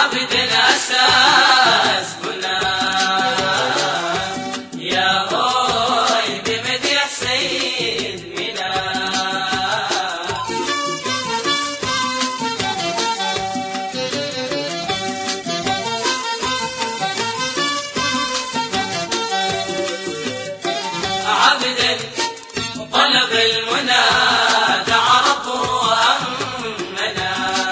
عبد الأساس بنا يا هوي بمديح سيد منا. عبد طلب المنى دعا ربه وأمنا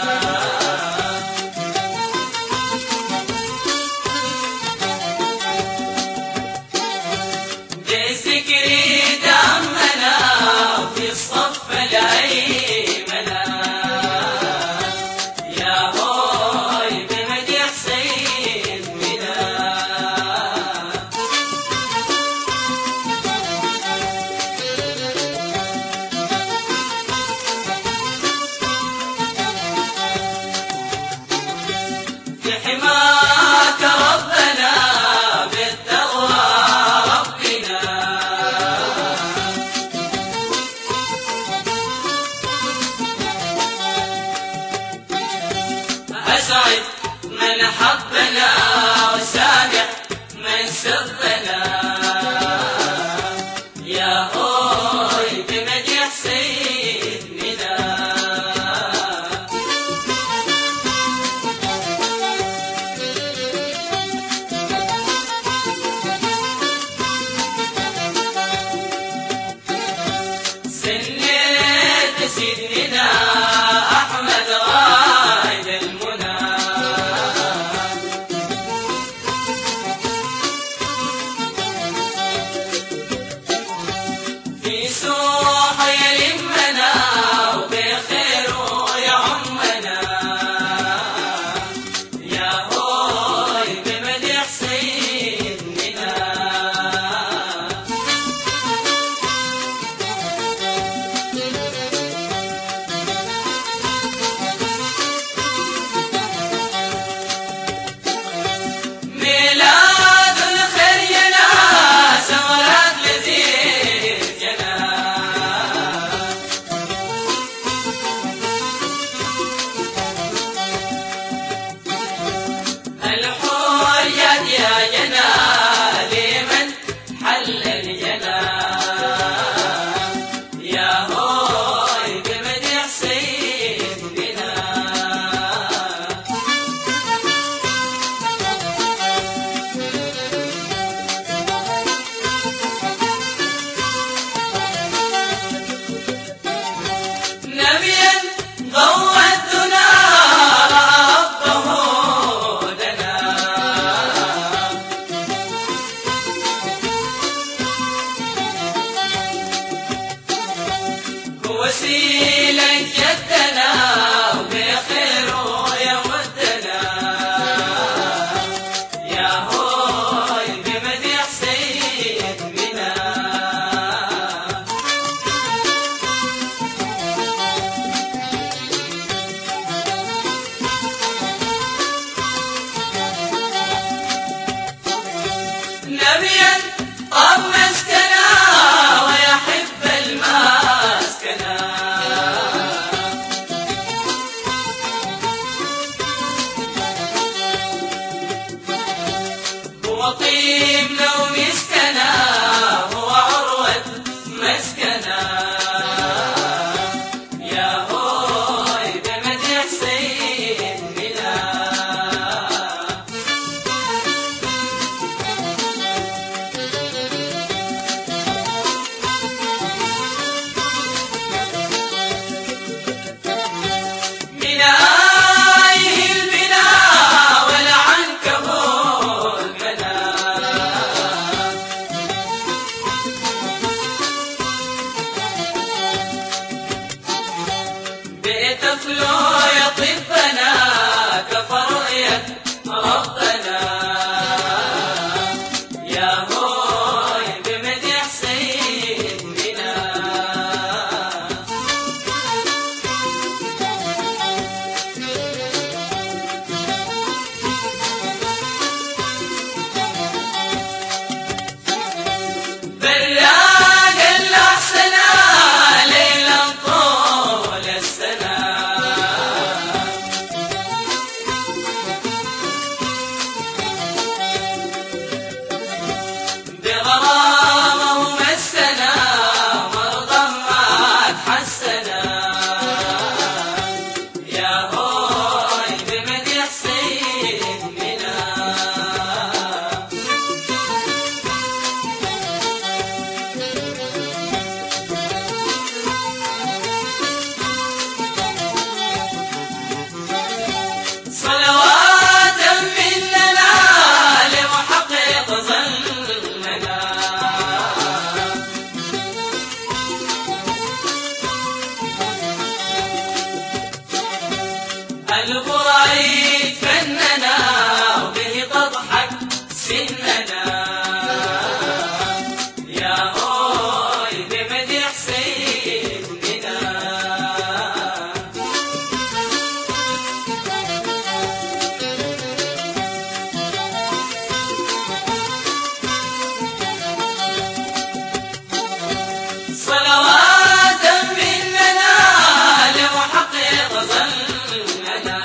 بذكري دمنا وفي الصف الأيمنا يا هوي بمديح سيد منا. حماك ربنا بالتقوى ربنا أسعد من حبنا وسامح من سبنا يا هوي بمديح سيدنا. سيدنا أحمد غايد المنى في سوح يلمنا وبخيره يعمنا يا هوي بمديح سيدنا. وسيلة جدنا وبخيره يمدنا يا هوي بمديح سيدنا. نبيا طب مسكنا ويحب المسكنا هو طيب لو مسكنا هو عروة مسكنا يا هوي بمديح سيدنا. من آيه البناء والعنكبوت بنا بيت فلو يطبنا كفرؤية ربنا يا هوي بمديح سيدنا. براق الأحسنى ليلا طول السنة يا هوي بمدح سيدنا. صلوات مننا لمحقق ظلمنا، البريد فننا وبه تضحك سننا، يا هوي بمدح سيدنا. صلوات مننا لمحقق ظلمنا،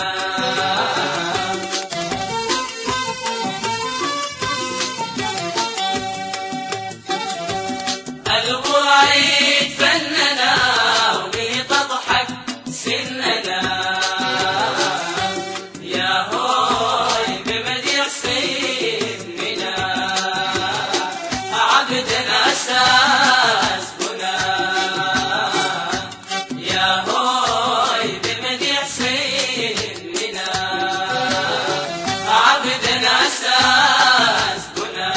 البريد فننا وبه تضحك سننا، يا هوي بمدح سيدنا. عبدنا أساس بنا، يا هوي بمدح سيدنا. عبدنا أساس بنا،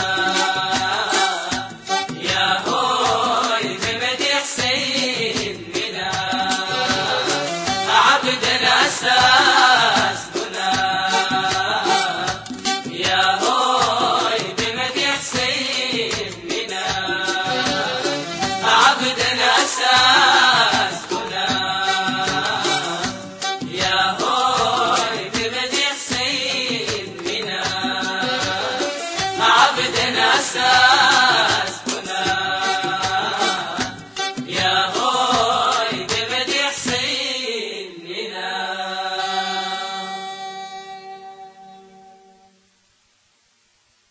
يا هوي بمدح سيدنا. عبدنا أساس بنا، يا هوي بمدح سيدنا. عبدنا أساس بنا، يا هوي بمدح سيدنا. عبدنا أساس